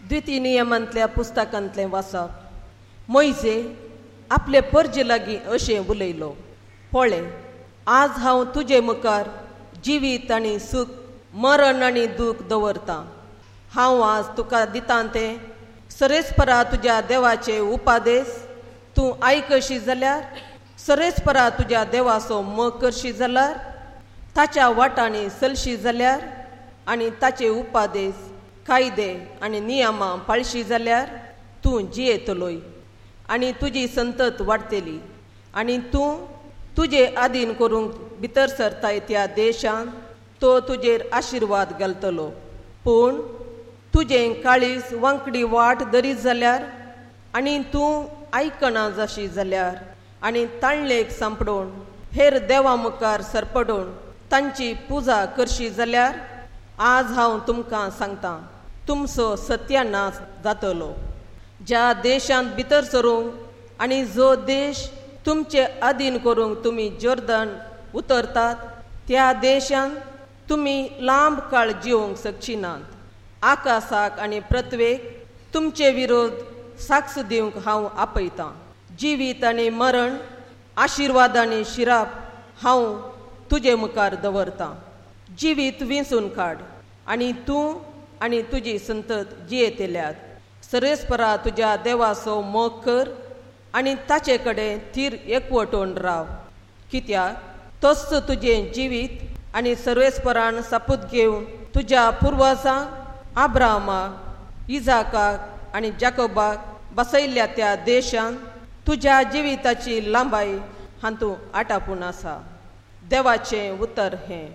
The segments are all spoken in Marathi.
द्वितीय नियमांतल्या पुस्तकांतलें वाचप. मोइजे आपले परजे लागीं अशें उलयलो, पळय, आज हांव तुजे मुखार जिवीत आनी सूख, मरण आनी दूख दवरतां. हांव आज तुका दितां तें सरेस्परा तुज्या देवाचे उपादेश तूं आयकशी जाल्यार, सरेस्परा तुज्या देवाचो मोग करशी जाल्यार, ताच्या वाटांनी चलशी जाल्यार आनी ताचे उपादेश, कायदे आनी नियमां पाळशी जाल्यार तूं जियेतलोय आनी तुजी संतत वाडटली. आनी तूं तुजे आदीन करूंक भितर सरताय त्या देशांत तो तुजेर आशिर्वाद घालतलो. पूण तुजें काळीज वांकडी वाट धरीत जाल्यार आनी तूं आयकना जाशी जाल्यार आनी ताळलेक सांपडोवन हेर देवा मुखार सरपडोवन तांची पुजा करशी जाल्यार, आज हांव तुमकां सांगतां, तुमचो सत्यानाश जातलो. ज्या देशांत भितर सरूंक आनी जो देश तुमचे अधीन करूंक तुमी जोर्दान उतरतात, त्या देशांत तुमी लांब काळ जिवंक शकची नात. आकाशाक आनी पृथ्वेक तुमचे विरोध साक्ष दिवंक हांव आपयतां. जिवीत आनी मरण, आशिर्वाद आनी शिराप हांव तुजे मुखार दवरतां. जिवीत विंचून काड आनी तूं आनी तुजी संतत जियेतल्यात. सरेस्परा तुज्या देवाचो मोग कर आनी ताचे कडेन थीर एकवटून राव, कित्याक तोच तुजें जिवीत आनी सर्वेस्परान सापूत घेवन तुज्या पुर्वजांक अब्राहमाक, इजाकाक आनी जाकोबाक बसयल्ल्या त्या देशांत तुज्या जिविताची लांबाय हातूं आटापून आसा. देवाचें उतर हें.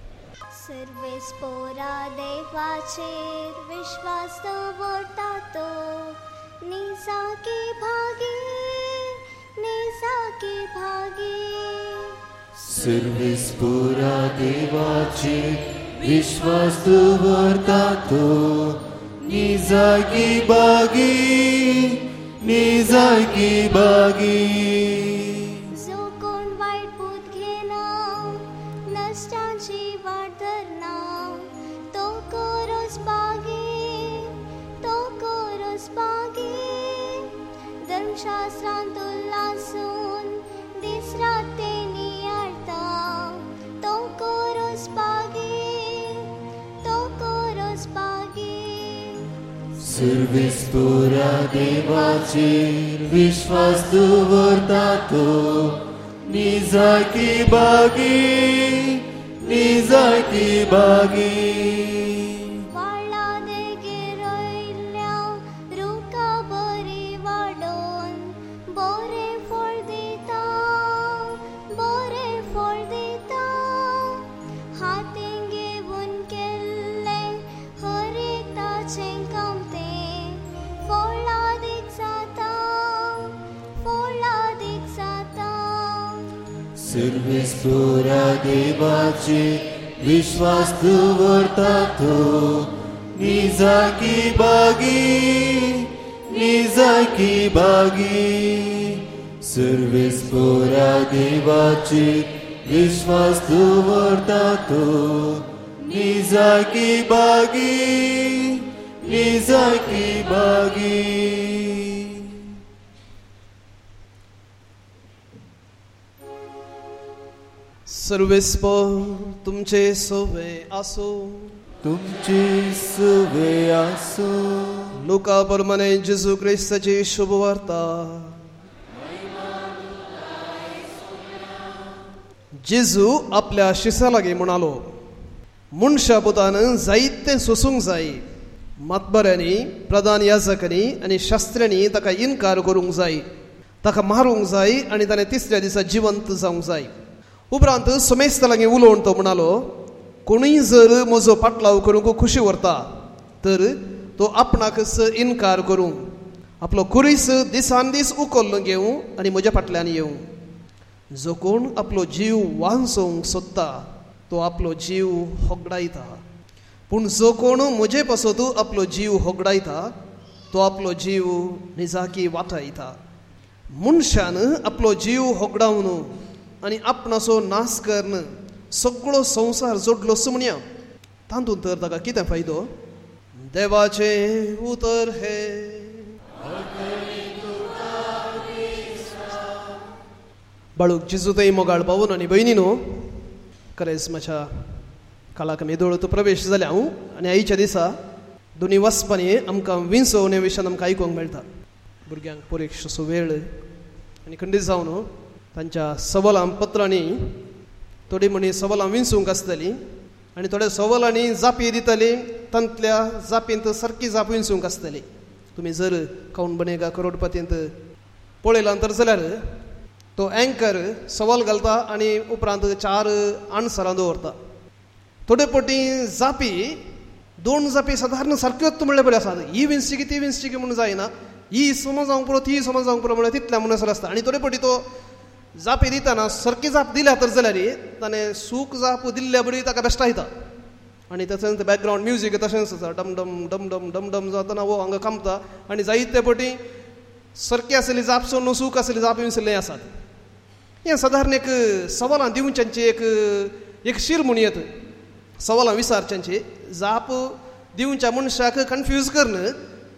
सर्वेस्परा देवाचेर विश्वास दवरता तो निजाकी भागी, निजाकी भागी. सर्वेस्परा देवाचेर विश्वास दवरता तो निजाकी भागी, निजाकी भागी. जो कोण वायट पूत घेना, नश्टाची वाट धरना, तो कोरोस भागी, तो कोरोस भागी. धर्मशास्त्रांत उल्हासून दीस रात तेनी आरता, तो कोरोस भागी, तो कोरोस भागी. सर्वेस्परा देवाचेर विश्वास दवरता तो निजाकी भागी, निजाकी भागी. वाळा देगेर रोयिल्ल्या रुखा बरी वाडोवन बरें फळ दिता, बरें फळ दिता. हातीन घेवन केल्लें हर एक ताचें काम तें फळादीक जाता, फळादीक जाता. सर्वेस्परा देवाचेर विश्वास दवरता तो निजाकी भागी, निजाकी भागी. सर्वेस्परा देवाचेर विश्वास दवरता तो निजाकी भागी, निजाकी भागी. सर्वेस्पर तुमचे सोवे आसो, तुमचे सोवे आसो. लुका प्रमाणे जेजू क्रिस्ताची शुभ वार्ता. जेजू आपल्या शिष्या लागीं म्हणालो, मनशा पुतान जायतें सोसूंक जाय. मातबऱ्यांनी, प्रधान याजकांनी आनी शास्त्र्यांनी ताका इन्कार करूंक जाय, ताका मारूंक जाय आनी ताणें तिसऱ्या दिसा जिवंत जावंक जाय. उपरांत समेस्त लागीं उलोवन तो म्हणालो, कोणूय जर म्हजो पाटलाव करूंक खुशी व्हरता तर तो आपणाकच इन्कार करूं, आपलो कुरीस दिसान दीस उखल्लो घेवं आनी म्हज्या फाटल्यान येवं. जो कोण आपलो जीव वांचोवंक सोदता तो आपलो जीव होगडायता, पूण जो कोण म्हजे पासत आपलो जीव होगडायता तो आपलो जीव निजाकी वाटायता. मनशान आपलो जीव होगडावन आनी आपणाचो नाश करन सगळो संवसार जोडलो म्हणया, तातूंत तर ताका कितें फायदो? देवाचे उतर हे बाळूक जिजूतय मोगाळ पावून आनी भयणीनो क्रिसमसाच्या काळाक मेदोळतो प्रवेश जाल्या हांव आनी आयच्या दिसा दोनी वचपांनी आमकां विंसोवणे विशयान आमकां आयकूंक मेळटा. भुरग्यांक परीक्षेचो वेळ आनी खंडीत जावन तांच्या सवालां पत्रांनी थोडी म्हणी सवालां विंसूंक आसतलीं आनी थोड्या सवालांनी जापी दितली तांतल्या जापींत सारकी जाप विंसूंक आसतली. तुमी जर कौन बनेगा करोडपतींत पळयलां तर जाल्यार तो एंकर सवाल घालता आनी उपरांत 4 आन्सरां दवरता. थोडे फावटी जापी 2 जापी सादारण सारक्योच म्हणल्यार बऱ्यो आसात. ही विंसची की ती विंसची की म्हणून जायना, ही समज जावंक पुरो ती समज जावंक पुरो म्हणल्यार तितल्या म्हणसर आसता. आनी थोडे फावटी तो जापी दितना सारकी जाप दिल्या तर जाल्यार ताणें सूक जाप दिल्ल्या बरी ताका बेश्टा येता आनी तशेंच बॅकग्रावंड म्युजीक तशेंच आसा. डम डम डम डम डम डम जातना वो हांगा कामता आनी जायते फावटी सारकी आसली जाप सोडून सूक आसली जाप विंसलें आसात. हें सादारण एक सवालां दिवच्यांची एक शीर म्हूण येत. सवालां विचारच्यांची जाप दिवच्या मनशाक कन्फ्यूज करन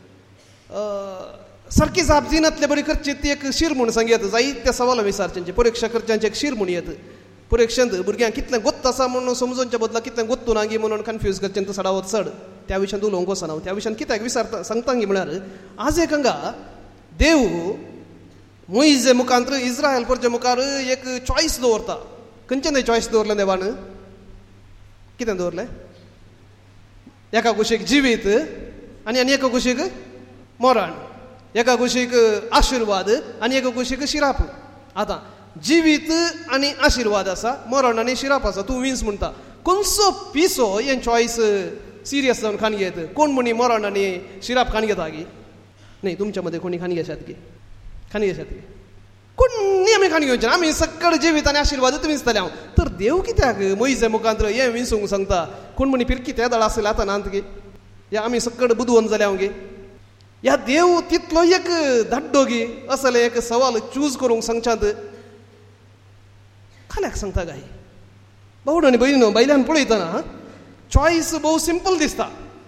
सारकी जाप दिनातले बरी करची ती एक शीर म्हूण सांगयत. जायत्या सवालां विचारच्यांची परीक्षा करच्यांची एक शीर म्हूण येत. परीक्षेंत भुरग्यांक कितलें गोत्त आसा म्हणून समजोवच्या बदला कितलें गोत्तू ना गी म्हणून कन्फ्यूज करचें तो सडावत चड त्या विशयान उलोवंक वचना. त्या विशयान कित्याक विचारता सांगता गी म्हळ्यार आज एक हांगा देव मोइजे मुखांतर इस्रायल परचे मुखार एक चॉयस दवरता. खंयचें चॉयस दवरलें देवान? कितें दवरलें? एका कुशीक जिवीत आनी एका कुशीक मरण, एका कुशीक आशिर्वाद आनी एका कुशीक शिराप. आतां जिवीत आनी आशिर्वाद आसा, मरण आनी शिराप आसा. तूं विंस म्हणटा खंयचो पिसो हें चॉयस सिरियस जावन खाण घेत? कोण म्हणी मरण आनी शिराप खाण घेता गी? न्ही, तुमच्या मदें कोणी खाण घेशात गी? खाण घेशात गी? कोणी आमी खाण घेवचे ना. आमी सक्कड जिवीत आनी आशिर्वादूच विंसतले हांव. तर देव कित्याक मोइजे मुखांतर हें विंसूंक सांगता? कोण म्हणी फिरकी त्या दळा आसले आतां नांत गे? या आमी सक्कड बुदवंत जाले हांव गे? ह्या देव तितलो एक धाड्डो गी असले एक सवाल चूज करूंक सांगच्यात खाल्याक सांगता गाय? भावड आनी भयणीनो, बायल्यान पळयतना चॉयस भोव सिंपल दिसता.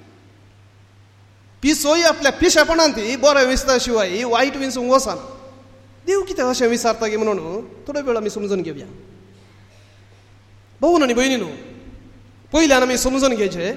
पिसोय आपल्या पिशेपणान ती बरें विंसता शिवाय वायट विंसूंक वचना. देव कित्याक अशें विचारता गे म्हणून थोडो वेळ आमी समजून घेवया. भावड आनी भयणीनो, पयल्यान आमी समजून घेवचें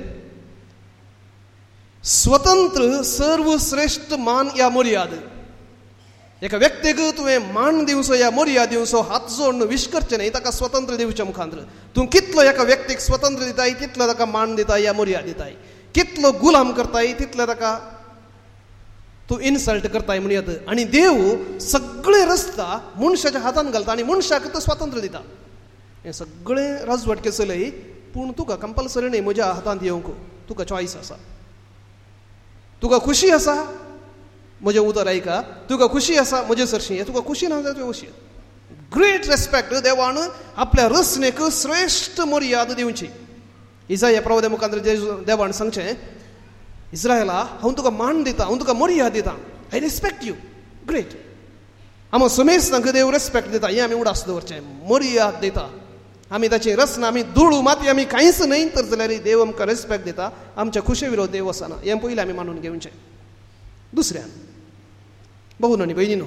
स्वतंत्र सर्वश्रेष्ठ मान या मर्याद. एका व्यक्तीक तुवें मान दिवचो या मर्याद दिवचो हात जोडून विश करचें न्ही, ताका स्वतंत्र दिवच्या मुखांतर. तूं कितलो एका व्यक्तीक स्वतंत्र दिताय तितलो ताका मान दिताय या मर्याद दिताय. कितलो गुलाम करताय तितले ताका तूं इन्सल्ट करताय म्हूण येता. आनी देव सगळे रस्ता मनशाच्या हातान घालता आनी मनशाक तो स्वातंत्र्य दिता. हें सगळें राजवटके चलय, पूण तुका कंपल्सरी न्ही म्हज्या हातांत येवंक. तुका चॉयस आसा. तुका खुशी आसा म्हजें उतर आयका, तुका खुशी आसा म्हजे सरशी, तुका खुशी ना जाल्यार तुवें ग्रेट रेस्पेक्ट देवान आपल्या रचनेक श्रेष्ठ मर्याद दिवची. इसाया प्रवदे मुखांतर देवान सांगचें, इस्रायला हांव तुका मान दिता, हांव तुका मर्याद दिता, आय रिस्पेक्ट यू. ग्रेट. आमी समेस्तांक देव रेस्पेक्ट दिता, हें आमी उडास दवरचें. मर्याद दिता. आमी ताची रचना, आमी धूळ माती आमी कांयच न्हय तर जाल्यार देव आमकां रेस्पेक्ट दिता. आमच्या खुशे विरोध देव वचना. हें पयलें आमी मानून घेवचें. दुसऱ्यान भावून आनी भयणीनो,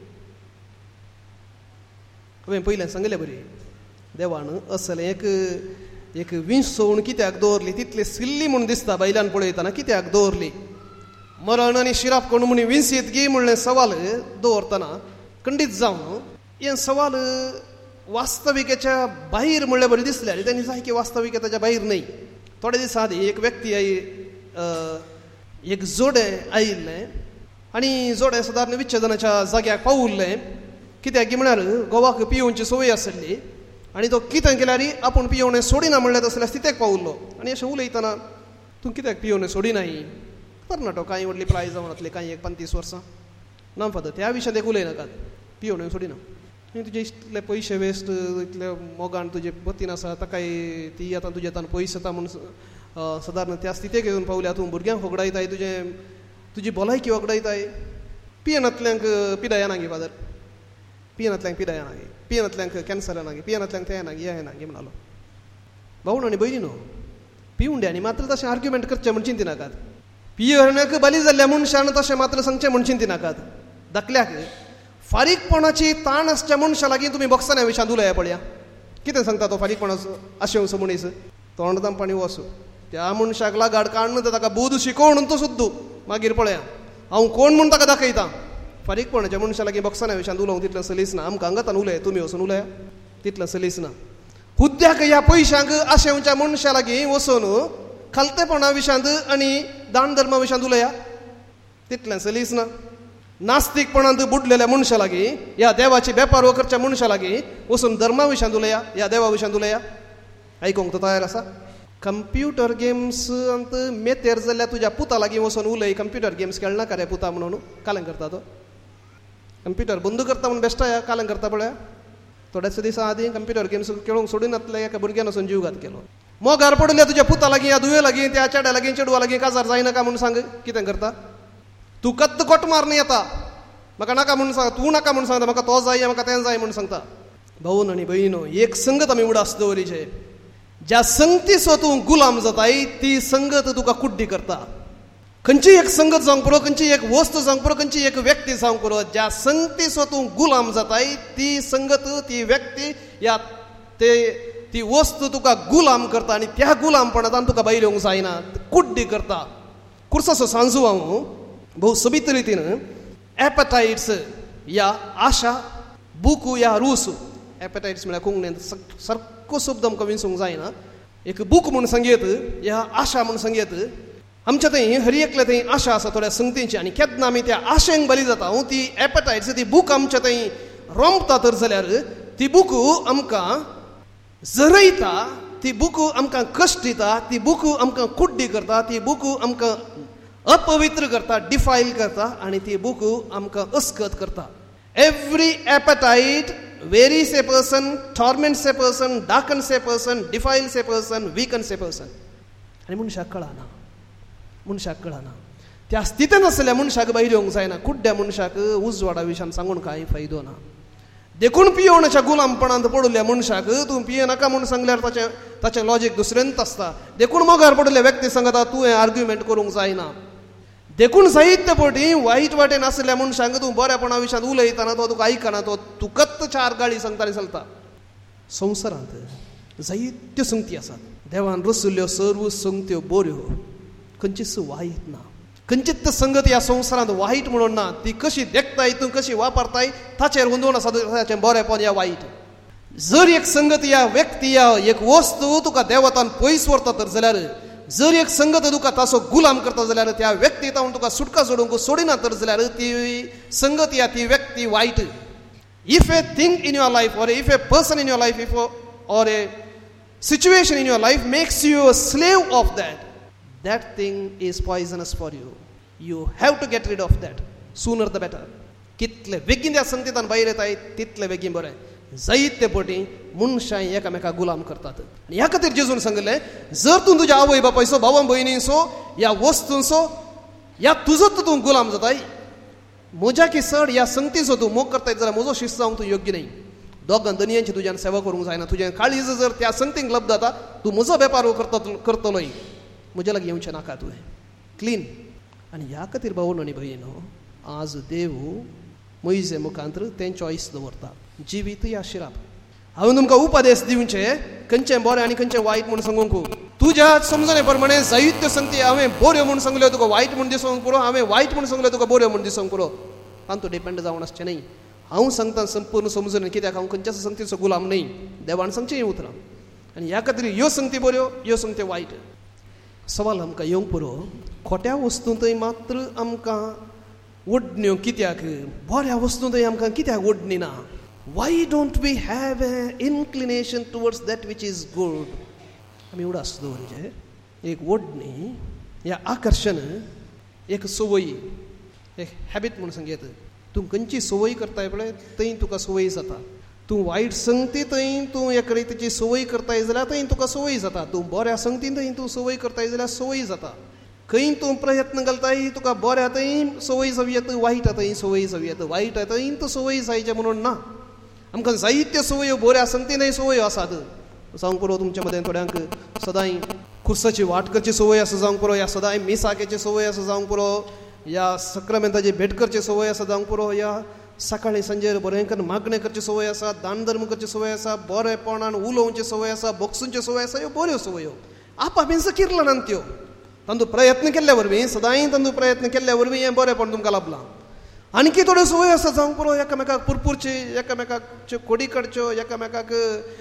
हांवें पयलें सांगलें बरी, देवान असलें एक विंसवण कित्याक दवरली तितली सिल्ली म्हूण दिसता बायल्यान पळयतना. कित्याक दवरली? मरण आनी शिराप कोण म्हणी विंसीत गी म्हणलें सवाल दवरतना खंडीत जावन हें सवाल वास्तविकेच्या भायर म्हणल्यार बरें दिसलें आनी तांणी जाय की वास्तविकतेच्या भायर न्हय. थोडे दिसा आदी एक व्यक्ती एक जोडें आयिल्लें आनी जोडें सादारण विच्छेदनाच्या जाग्याक पावुल्लें. कित्याक म्हळ्यार घोवाक पियोवची संवय आसली आनी तो कितें केल्यार आपूण पियोवणें सोडिना म्हणलें तसल्या स्थितीक पावुल्लो. आनी अशें उलयतना तूं कित्याक पियोवणें सोडिनाय? तरणाटो, कांय व्हडली प्राय जावन वतली, कांय 1-35 वर्सां. ना फादर, त्या विशयात एक उलयनाकात. पियोवणें सोडिना. तुजे इतले पयशे वेस्ट, इतले मोगान तुजे पतीन आसा ताकाय ती आतां तुजे आतां पयस येता म्हणून सादारण त्या स्थितीक येवन पावल्या. तूं भुरग्यांक वगडायताय, तुजी भलायकी वगडायताय. पियेनांतल्यांक पिडाय येना गे फादर, पियेनांतल्यांक पिडाय येना गे, पियेनांतल्यांक कॅन्सर येना गे, पियेनांतल्यांक तें येना गे, हें येना गे म्हणलो. भावण आनी भयणीनो, पिवंड्यांनी मात्र तशें आर्ग्युमेंट करचें म्हण चिंतिनाकात. पियेरण्याक बली जाल्ल्या मनशान तशें मात्र सांगचें म्हणचीन ती नाकात. धाकल्याक फारीकपणाची ताण आसच्या मनशा लागीं तुमी बॉक्सांच्या विशयांत उलया पळया. कितें सांगता तो फारीकपणाचो आशें असो मनीस तोंड पाणी वस त्या मनशाक लागाड काडून ताका बोध शिकोवन तो सुद्दां मागीर पळया हांव कोण म्हूण ताका दाखयता. फारीकपणाच्या मनशा लागीं बॉक्सांच्या विशयांत उलोवंक तितलें सलीस ना. आमकां हांगातान उलय तुमी वचून उलया तितलें सलीस ना. हुद्द्याक ह्या पयशांक आशेवच्या मनशा लागीं वचून खालतेपणा विशयांत आनी दान धर्मा विशयांत उलया तितलें सलीस ना. नास्तीकपणांत बुडलेल्या मनशा लागीं ह्या देवाची बेपार करच्या मनशा लागीं वचून धर्मा विशयांत उलया ह्या देवा विशयांत उलया. आयकूंक तो तयार आसा? कंप्युटर गेम्सांत मेतेर जाल्यार तुज्या पुता लागीं वचून उलय कंप्युटर गेम्स खेळनाका रे पुता म्हणून कालें करता तो. कंप्युटर बंद करता म्हणून बेश्टा कालें करता पळया. थोड्याच दिसा आदीं कंप्युटर गेम्स खेळूंक सोडून नातले एका भुरग्यान वचून जीव घात केलो. मोगार पडल्या तुज्या पुता लागीं ह्या दुये लागीं त्या चेड्या लागीं चेडवा लागीं काजार जायनाका म्हणून सांग कितें करता? तूं कत्त कोट मारन येता म्हाका नाका म्हणून सांग तूं नाका म्हणून सांगता म्हाका तो जाय म्हाका तें जाय म्हणून सांगता. भाऊन आनी भयणो एक संगत आमी उडास दवरीचे. ज्या संगतीचो तूं गुलाम जाताय ती संगत तुका कुड्डी करता. खंयची एक संगत जावंक पुरो खंयची एक वस्त जावंक पुरो खंयची एक व्यक्ती जावंक पुरो ज्या संगतीचो तूं गुलाम जाताय ती संगत ती व्यक्ती या ती वस्त तुका गुलाम करता आनी त्या गुलामपणांतल्यान तुका भायर येवंक जायना कुड्डी करता. कुर्साचो सांजू हांव भोव सोबीत रितीन एपेटायट्स या आशा बुकू या रूस एपेटायट्स म्हळ्यार कोंकणींत सारको शब्द आमकां विसरूंक जायना. एक बूक म्हूण सांगयत ह्या आशा म्हूण सांगयत. आमच्या थंय हर एकल्या थंय आशा आसा थोड्या संगतींची आनी केन्ना आमी त्या आशेंक बली जाता ती एपेटायट्स ती बूक आमच्या थंय रोंपता तर जाल्यार ती बूक आमकां जरयता ती बूक आमकां कश्ट दिता ती बूक आमकां कुड्डी करता ती बूक आमकां अपवित्र करता डिफायल करता आनी ती बूक आमकां अस्कत करता. Every appetite varies a person torments a person darkens a person defiles a person weakens a person. आनी मनशाक कळना त्या स्थितीन आसलेल्या मनशाक भायर येवंक जायना. कुड्ड्या मनशाक उजवाडा विशयान सांगून कांय फायदो ना. देखून पियोवणाच्या गुलामपणांत पडलेल्या मनशाक तूं पियेनाका म्हणून सांगल्यार ताचें लॉजीक दुसऱ्यांत आसता. देखून मोगार पडलेल्या व्यक्ती सांगता तूं हें आर्ग्युमेंट करूंक जायना. देखून जायते फावटी वायट वाटेन आसलेल्या मनशांक तूं बऱ्यापणा विशयांत उलयतना तो तुका आयकना तो तुकत चार गाळी सांगता आनी चलता. संवसारांत जायत्यो संगती आसात. देवान रचल्ल्यो सर्व संगत्यो बऱ्यो खंयचीच वायट ना. खंयचीच संगत ह्या संवसारांत वायट म्हणून ना. ती कशी देखताय तूं कशी वापरताय ताचेर वंदून आसा ताचें बरेंपण या वायट. जर एक संगत या व्यक्ती या एक वस्तू तुका देवतान पयस व्हरता तर जाल्यार जर एक संगत तुका ताचो गुलाम करता जाल्यार त्या व्यक्ती तावन तुका सुटका सोडूंक सोडिना तर जाल्यार ती संगत या ती व्यक्ती वायट. If a thing in your life or if a person in your life or a situation in your life makes you a slave of that thing is poisonous for you. You have to get rid of that sooner the better. कितले बेगीन त्या संगतींतल्यान भायर येताय तितले बेगीन बरें. जायते फावटी मनशां एकामेकाक गुलाम करतात. ह्या खातीर जेजून सांगलें जर तूं तुज्या आवय बापायचो भावां भयणींचो ह्या वस्तूंचो ह्या तुजोच तूं गुलाम जाताय म्हज्या की चड ह्या संगतीचो तूं मोग करताय जाल्यार म्हजो शिस्त जावंक तूं योग्य न्ही. दोगां दनयांची तुज्यान सेवा करूंक जायना. तुजें काळीज जर त्या संगतींक लब्ध जाता तूं म्हजो वेपार करतलोय म्हज्या लागीं येवचें नाका तुवें क्लीन. आनी ह्या खातीर भावनो आनी भयणो आज देव मोइजे मुखांतर तें चॉयस दवरता जिवीत या शिराप. हांवें तुमकां उपदेश दिवचें खंयचें बरें आनी खंयचें वायट म्हूण सांगूंक तुज्या समजणे प्रमाणे जायत्यो संगती हांवें बऱ्यो म्हूण सांगल्यो तुका वायट म्हूण दिसूंक पुरो हांवें वायट म्हूण सांगल्यो तुका बऱ्यो म्हूण दिसूंक पुरो तातूंत डिपेंड जावन आसचें न्ही. हांव सांगता संपूर्ण समजून कित्याक हांव खंयच्याच संगतीचो गुलाम न्ही. देवान सांगचें हें उतरां आनी ह्या खातीर ह्यो संगती बऱ्यो ह्यो संगती वायट. सवाल आमकां येवंक पुरो खोट्या वस्तूंतय मात्र आमकां ओडण्यो कित्याक बऱ्या वस्तूंतय आमकां कित्याक ओडणी ना. Why don't we have a inclination towards that which is good. आमी उडास दवरचें एक ओडणी ह्या आकर्शण एक संवय एक हॅबीट म्हूण सांगयत. तूं खंयची संवय करताय पळय थंय तुका संवय जाता. तूं वायट संगती थंय तूं एक रितीची संवय करताय जाल्यार थंय तुका संवय जाता. तूं बऱ्या संगतीन थंय तूं संवय करताय जाल्यार संवय जाता. खंय तूं प्रयत्न घालताय तुका बऱ्या थंय संवय जावी येता वायट थंय संवय जावी येता. वायट थंय तूं संवय जायचें म्हणून ना. आमकां जायत्यो संवयो बऱ्या संगतीनय संवयो आसात. सांगूंक पुरो तुमच्या मदें थोड्यांक सदांय खुर्साची वाट करची संवय आसा जावंक पुरो, या सदांय मिसाकेची संवय आसा जावंक पुरो, या सक्रामेंताची भेट करची संवय आसा जावंक पुरो, या सकाळी संजेर बरेंकर मागणें करची संवय आसा, दान धर्म करची संवय आसा, बरेपणान उलोवची संवय आसा, बोगसूंची संवय आसा, ह्यो बऱ्यो संवयो आपाबिंस किरला नात त्यो. तांतूं प्रयत्न केल्ल्या वरवीं, सदांय तांतूं प्रयत्न केल्ल्या वरवीं हें बरेपण तुमकां लाभलां. आणकी थोड्यो संवय आसा जावंक पुरो, एकामेकाक पुरपुरची, एकामेकाच्यो कोडी काडच्यो, एकामेकाक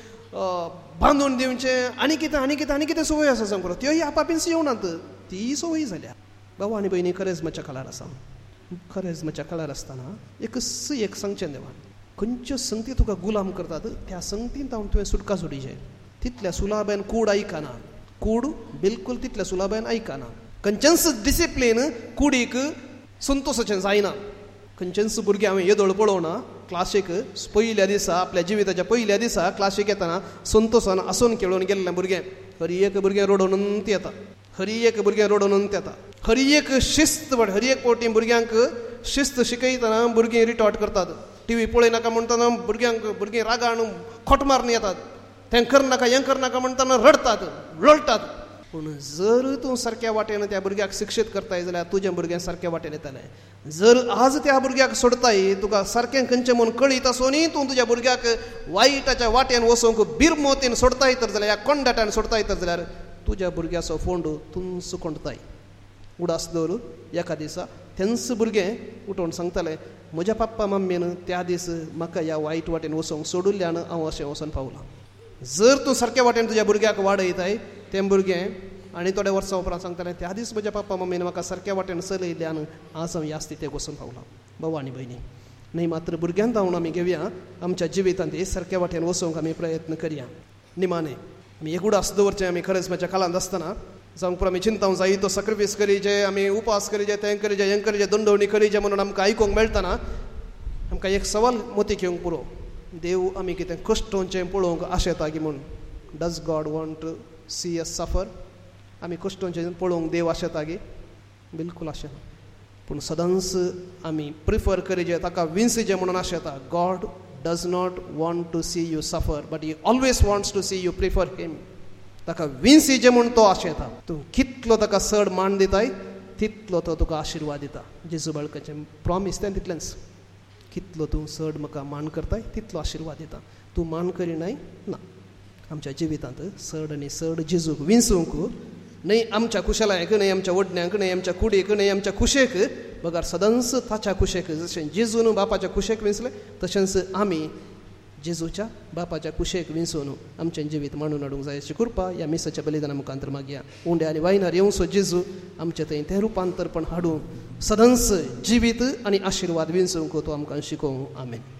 बांदून दिवचें, आनी कितें संवय आसा जावंक पुरो, त्योय आपाबिंस येवनात. ती संवय जाल्या. भाऊ आनी भयणी, खरेंच म्हज्या काळार आसा. खरेंच म्हज्या काळार आसतना एक सांगचें देवान, खंयच्यो संगती तुका गुलाम करतात त्या संगतींत तुवें सुटका सोडिचें. तितल्या सुलाबान कूड आयकना, कूड बिलकूल तितल्या सुलाबान आयकना. खंयचेंच डिसिप्लीन कुडीक संतोशाचें जायना. खंयचेंच भुरगें हांवें येदोळ पळोवना क्लासीक पयल्या दिसा, आपल्या जिविताच्या पयल्या दिसा क्लासीक येतना संतोशान आसून खेळून गेल्लें भुरगें. हरी एक भुरगें रडोनंत येता, हरी एक भुरगें रडोनंत येता, हरी एक शिस्त, हरी एक फावटी भुरग्यांक शिस्त शिकयतना भुरगीं रिटॉर्ट करतात. टीव्ही पळयनाका म्हणटना भुरगीं रागान खोट मारून येतात. तें करनाका हें करनाका म्हणटना रडतात, लोळटात. पूण जर तूं सारक्या वाटेन त्या भुरग्याक शिक्षीत करताय जाल्यार तुजें भुरगें सारक्या वाटेन येतलें. जर आज त्या भुरग्याक सोडताय, तुका सारकें खंयचें म्हूण कळीत आसुनी तूं तुज्या भुरग्याक वायटाच्या वाटेन वचोंक बिरमोतीन सोडताय तर जाल्यार, ह्या कोंडाटान सोडताय तर जाल्यार तुज्या भुरग्याचो फोंड तुंच कोंडताय. उडास दवर एका दिसा तेंच भुरगें उठोवन सांगतालें, म्हज्या पप्पा मम्मीन त्या दीस म्हाका ह्या वायट वाटेन वचोंक सोडिल्ल्यान हांव अशें वचोन पावलां. जर तूं सारक्या वाटेन तुज्या भुरग्याक वाडयताय, तें भुरगें आनी थोड्या वर्सां उपरांत सांगतालें, त्या दीस म्हज्या पप्पा मम्मीन म्हाका सारक्या वाटेन चलयल्ल्यान आज हांव ह्या स्थितीक वचून पावलां. भाऊ आनी भयणी, न्ही मात्र भुरग्यांक धांवन आमी घेवया, आमच्या जिवितांत हे सारक्या वाटेन वचोंक आमी प्रयत्न करया. निमाणें आमी एक उडास दवरचें. आमी खरेंच म्हज्या काळांत आसतना जावंक पुरो आमी चिंताव जाय, तो सॅक्रिफायस करीचे, आमी उपास करीचे, तें करीचे, हें करीचे, दंडवणी करीचे म्हणून आमकां आयकूंक मेळटना आमकां एक सवाल मोतीक घेवंक पुरो. देव आमी कितें कश्टोवचें पळोवंक आशेता की म्हूण. Does God want to see us suffer? आमी कश्टोवचें पळोवंक देव आशेता की? बिलकूल आशेना. पूण सदांच आमी प्रिफर करीचे, ताका विंसिचें म्हणून आशेता. God does not want to see you suffer, but he always wants to see you prefer him. ताका विंसिचें म्हूण तो आशेता. तूं कितलो ताका चड मान दिताय तितलो तो तुका आशिर्वाद दिता. जेजू बाळकाचें प्रॉमीस तें तितलेंच. कितलो तूं चड म्हाका मान करताय तितलो आशिर्वाद दिता. तूं मान करिनाय ना. आमच्या जिवितांत चड आनी चड जेजूक विंसूंक, न्हय आमच्या कुशलायक, न्हय आमच्या वडण्यांक, न्हय आमच्या कुडीक, न्हय आमच्या कुशेक, बगार सदांच ताच्या कुशेक. जशें जेजून बापाच्या कुशेक विंसलें तशेंच आमी जेजूच्या बापाच्या कुशेक विंसून आमचें जिवीत मांडून हाडूंक जाय अशी कृपा ह्या मिसाच्या बलिदाना मुखांतर मागया. उंड्या आनी वायनार येवचो जेजू आमचे थंय तें रुपांतरपण हाडूं सदांच जिवीत आनी आशिर्वाद विंसूंक तो आमकां शिकोवं. आमेन.